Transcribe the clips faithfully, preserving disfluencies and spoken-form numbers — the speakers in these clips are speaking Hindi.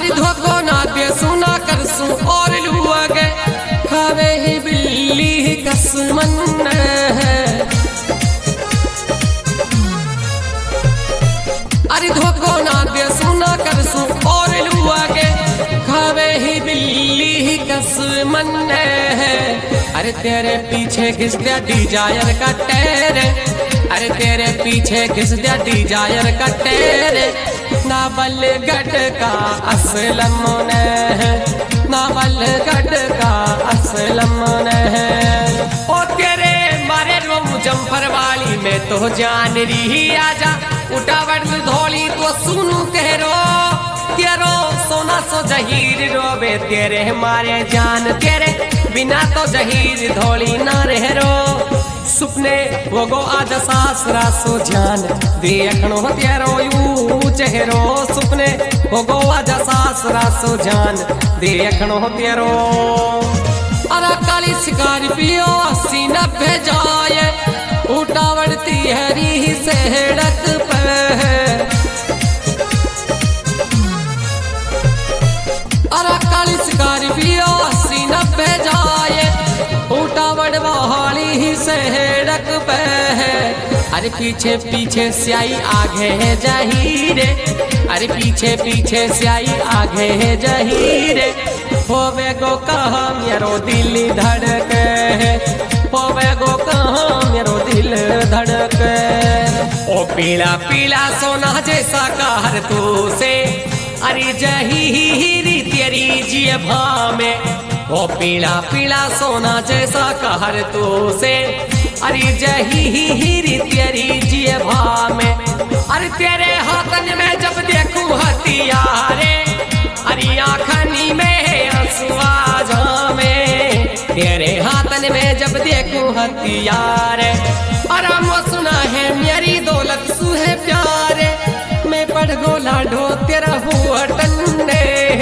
अरे धोखो ना दे सुना कर सू और लुआ गे खावे ही बिल्ली कसमन है। अरे धोखो ना दे सुना कर सू और लुआ गे खावे ही बिल्ली कसमन है। अरे तेरे पीछे घिस दिया डिजायर का टेरे, अरे तेरे पीछे घिस दिया डिजायर का टेरे। नावल गढ़ का असलम है, नावल गढ़ का असलम है। ओ तेरे मारे रो मुजफ्फर वाली में तो जान रही आजा उठावट धोली तो सुनू तेरो तेरो सोना सो जहीर रोबे तेरे मारे जान तेरे बिना तो जहीर धोली ना रह रो। सुपने वो गो आज सासरा सो जान देखनो तेरो यू चेहरो। सुपने वो गो आज सासरा सो जान देखनो तेरो। अरे काली शिकारी पियो अस्सी नब्बे जाए उठावड़ती हरी सेड़क पे। अरे काली शिकारी पियो अस्सी नब्बे जाए उठावड़ वाली ही सेड़क पे है। अरे पीछे पीछे स्याई आगे है जहीरे, अरे पीछे पीछे स्याई आगे है जहीरे। होवे गो कहाँ मेरो दिल धड़के, होवे गो कहाँ मेरो दिल धड़के। ओ पीला पीला सोना जैसा कहर तू से अरे जहीरी तेरी जिभा में। ओ पीला पीला सोना जैसा कहर तू से अरे जहीरी तेरी जिभा में। अरे तेरे हाथन में जब देखूं हथियारे अरे आँखनी में आंसुआ जामे। तेरे हाथन में जब देखूं हथियारे आराम सुना है मेरी दौलत सुहे प्यारे। मैं पढ़ गोला ढो तेरा हुआ टन्ने।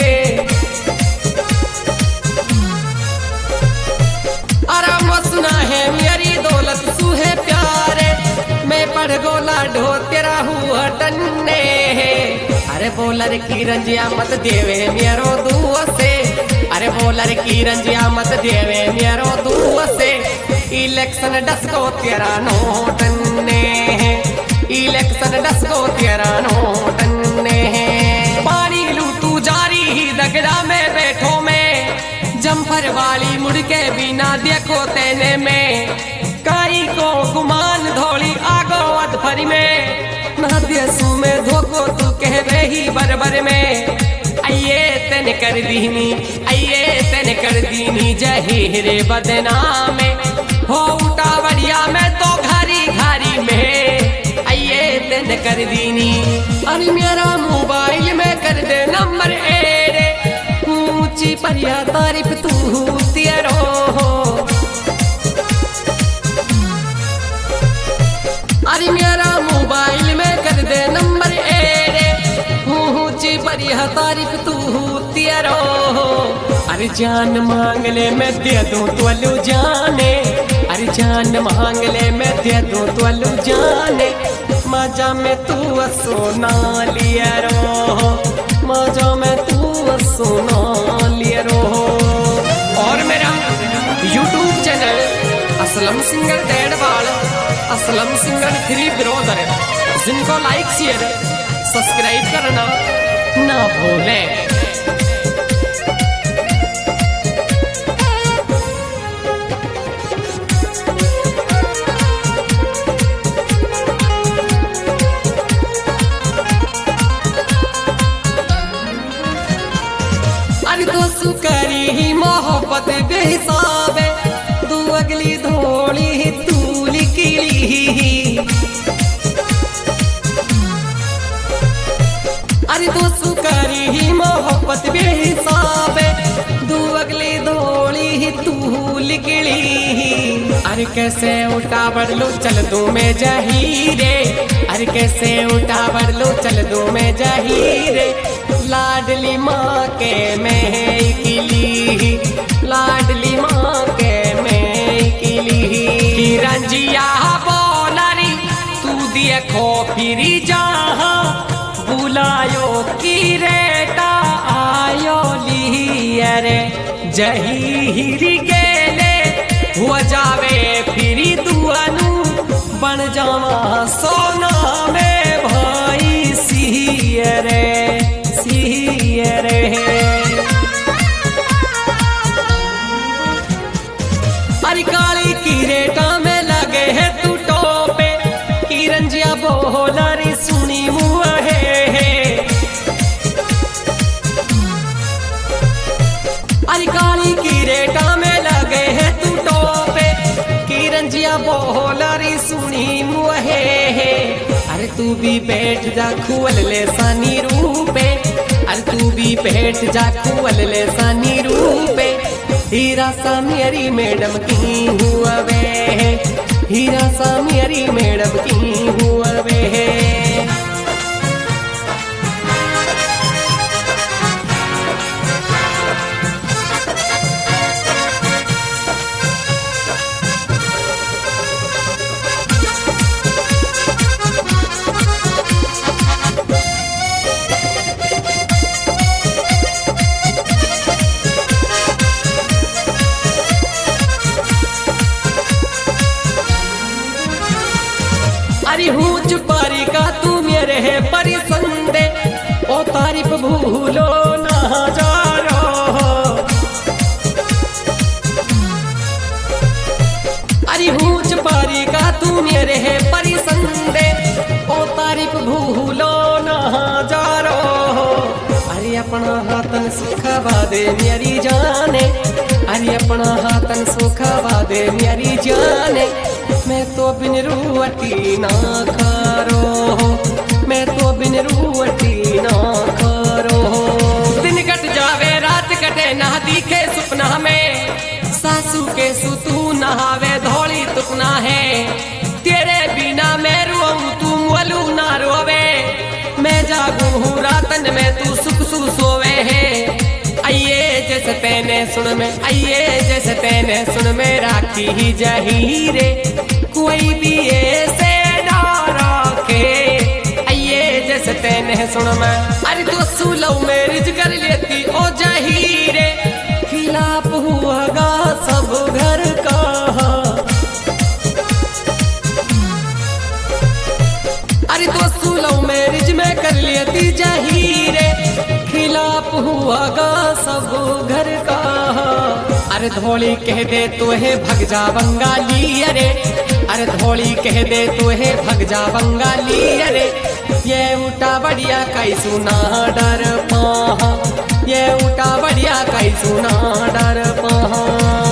आराम सुना है मेरी दौलत सुहे प्यारे। मैं पढ़ गोला ढो तेरा हुआ टन्ने। अरे बोलर की रंजिया मत देवे मेरो दुआ से, अरे बोलर की रंजिया मत देवे मेरो दुआ से। इलेक्शन डसको तेरा नोटने, इलेक्शन डसको तेरा नोटने। पानी लूटू जारी ही दगड़ा में बैठो में जम्फर वाली मुड़ के बिना देखो तेने में। काई को गुमान धोली आगो अधफरी में ना देसू में धोको तू कहवे ही बरबर में। आइए तेने कर दीनी, आइए तेने कर दीनी जहीरे बदनाम में। हो उठावड़िया में तो घारी घारी में आइए तेने कर दीनी। अरे मेरा मोबाइल में कर दे नंबर एड़े ऊंची परिया तारीफ तू तेरो। अरे मेरा मोबाइल में कर दे नंबर एड़े ऊंची परिया तारीफ तू तेरो। अरे जान मांगले में दे दूं तो जाने, अरे जान मांगले में दे दूं तो जाने। मजा में तू सोना लिया रो, मजा में तू सोना लिया रो। और मेरा YouTube channel Aslam singer Dedhwal, Aslam singer three brother, जिनको लाइक शेयर सब्सक्राइब करना ना भूलें। तो सुकरी ही मोहब्बत बेहिसाबे तू अगली धोली तू लिखली। अरे तो सुकरी ही मोहब्बत बेहिसाबे तू अगली धोली तू लिखली। अरे कैसे उठा बढ़ लो चल दो मैं जहीरे, अरे कैसे उठा बढ़ लो चल दो मैं जहीरे। लाडली माँ के मैं किली, लाडली माँ के मैं किली। रंजिया बोलारी तू देखो फिर जहाँ बुलायो की रेटा। जहीर गेले हुआ जावे फिरी दुआनु बन जावा सोना में भाई सियरे सियरे। अरे काली की रेटा में लगे है तू टोपे की रंजिया बोलारी सुनी मुआ है। अरे काली की रेटा में लगे है तू टोपे की रंजिया बोलारी सुनी मुआ है। अरे तू भी बैठ जा खुअल ले सानी रूपे। अरे तू भी बैठ जा खुअल ले सानी रूपे। हीरा सा मेरी मैडम की हुआ वे, हीरा सा मेरी मैडम की हुआ वे। अरे हूच पारी का तू मेरे है परिसंदे ओ तारीफ भूलो ना जारो। अरे हूच पारी का तू मेरे है परिसंदे ओ तारीफ भूलो ना जारो। अरे अपना हाथन सुखवा दे मेरी जाने। अरे अपना हाथन सुखवा दे मेरी जाने। मैं तो बिन रुवटी ना करो, मैं तो बिन रुवटी ना करो। दिन कट जावे रात कटे ना दिखे सुपना में। सासू के सुतू नहावे धोली तुपना है। तेरे बिना मैं रोऊं तू मोलू ना रोवे। मैं जागू हूँ रातन में तू सुख सु सोवे है। आइए जैसे तेने सुन में, आइए जैसे तेने सुन में राखी ही जहीरे। कोई भी ऐसे ना रखे आइए जैसे तेने सुन में। अरे तो सुलौ मैरिज कर लेती ओ जहीरे। खिलाफ हुआगा सब घर का। अरे तो सुलौ मैरिज में कर लेती जहीरे। खिलाफ हुआगा सब घर का। अरे धोली कह दे तो है भग जा बंगाली। अरे अरे धोली कह दे तो है भग जा बंगाली। अरे ये उठा बढ़िया कई सुना डर पहा। ये उठा बढ़िया कई सुना डर पहा।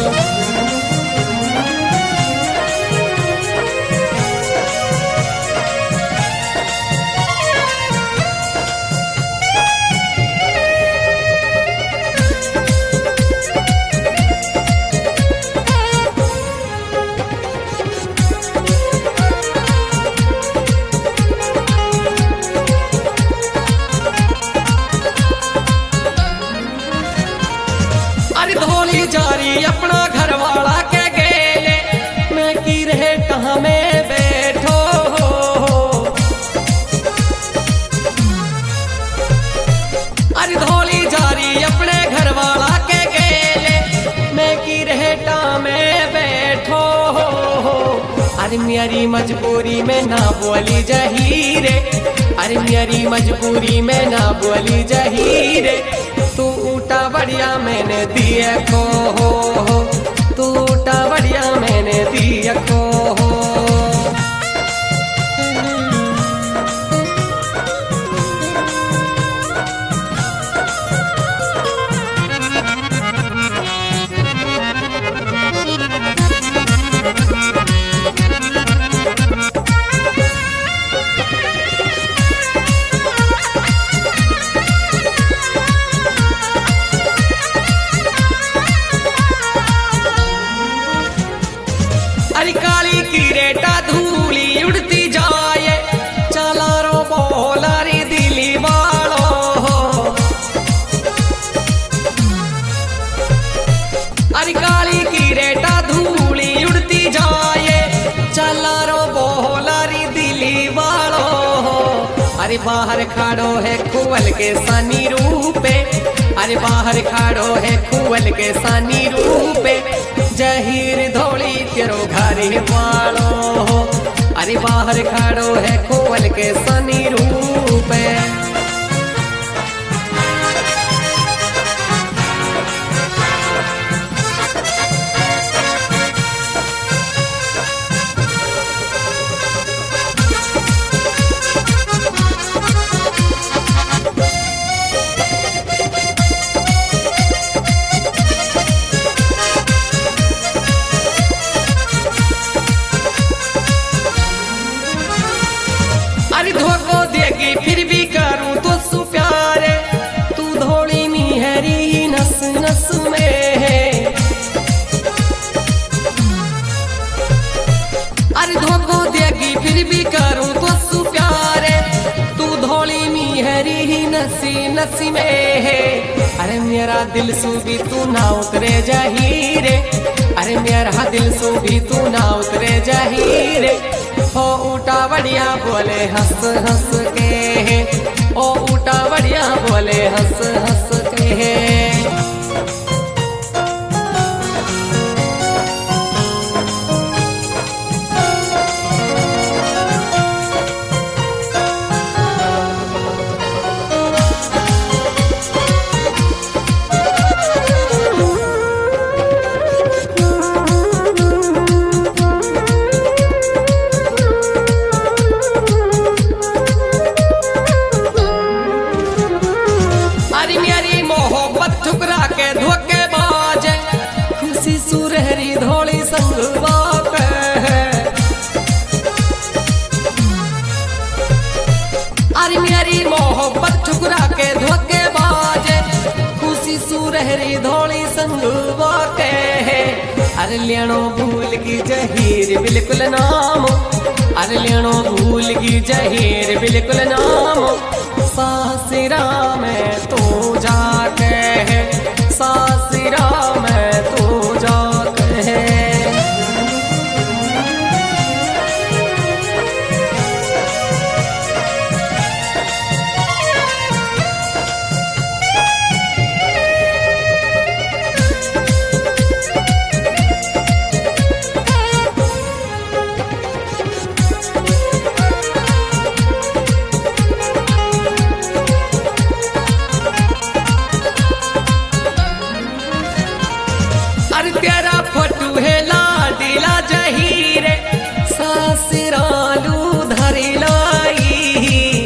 जारी अपना घर वाला के गेले मैं की रहे कहाँ में बैठो। अरे धोली जारी अपने घर वाला के गेले मैं की रहे कहाँ में बैठो। अरे मेरी मजबूरी में ना बोली जहीरे। अरे मेरी मजबूरी में ना बोली जहीरे। तू उठा बढ़िया मैंने दिया को हो। तू उठा बढ़िया मैंने दिया को हो। अरे बाहर खाड़ो है खुवल के सानी रूपे। अरे बाहर खाड़ो है खुवल के सानी रूपे जहीर धोली तेरो घर वालो। अरे बाहर खाड़ो है खुवल के सानी रूपे। अरे धोखो देगी फिर भी करूं तो सु प्यारे तू धोली मिहरी नस नस में है। अरे धोखो देगी फिर भी करूं तो सु प्यारे तू धोली मिहरी नसी नसी में है। अरे मेरा दिल सु भी तू ना उतरे जहीरे। अरे मेरा दिल सु भी तू ना उतरे जहीरे। ओ ऊटा बढ़िया बोले हंस हंस के ओ ऊटा बढ़िया बोले हंस हंस के। ठुकरा के धोखे बाजे खुशी सुरहरी धोली संगवा पे। अरे मेरी मोहब्बत ठुकरा के धोखे बाजे खुशी सुरहरी धोली संगवा के। अरे लेनो भूल की जहीर बिल्कुल नाम। अरे लेनो भूल की जहीर बिल्कुल नाम। सासरा में तू जाके सासरा में तू जाके। अरे तेरा फोटू है लाडीला जहीरे सासरालू धरी लाई।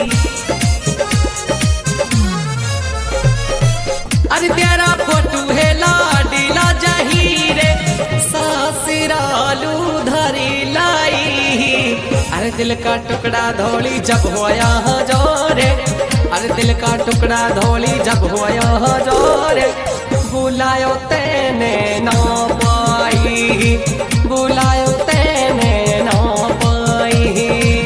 अरे तेरा फोटू है लाडीला जहीरे सासरालू धरी लाई। अरे दिल का टुकड़ा धोली जब होया जोरे। अरे दिल का टुकड़ा धोली जब होया जोरे। बुलायो तेने ना पाई बुलायो तेने ना पाई।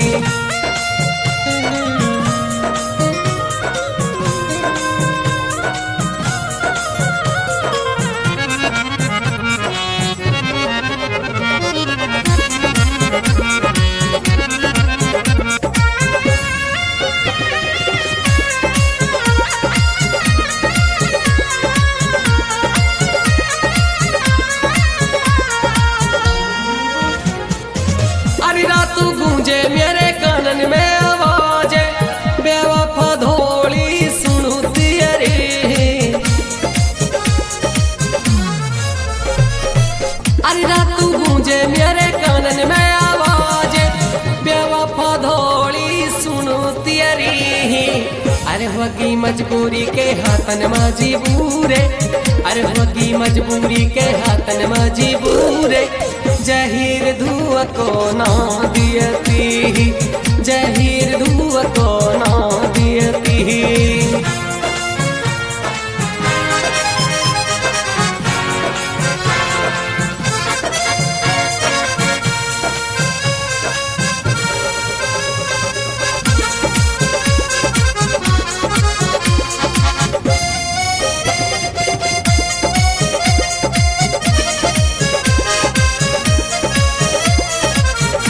तू गूंजे मेरे कानन में आवाजे बेवफा धोली सुनू तेरी। अरे रात तू गूंजे मेरे कानन में आवाजे बेवफा धोली सुनू तेरी। अरे होगी मजबूरी के हाथन मजबूरे। अरे होगी मजबूरी के हाथन मजबूरे। जहीर धुआ को ना दियती जहीर धुआ को ना दियती।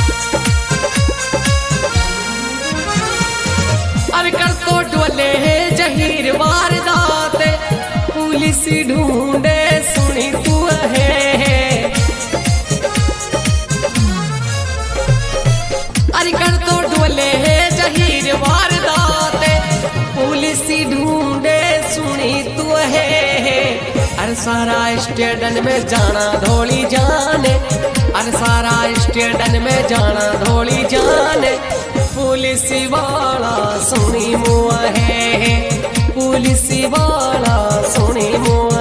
अरे कर तो डोले पुलिस ढूंढे सुनी तू है। अरे कर तो डोले जहीर वारदाते पुलिस ढूंढे सुनी तू है। अरे सारा स्टेडन में जाना धोली जाने, अरे सारा स्टेडन में जाना धोली जाने पुलिस वाला सुनी मुआ है, पुलिस वाला सुनी मुआ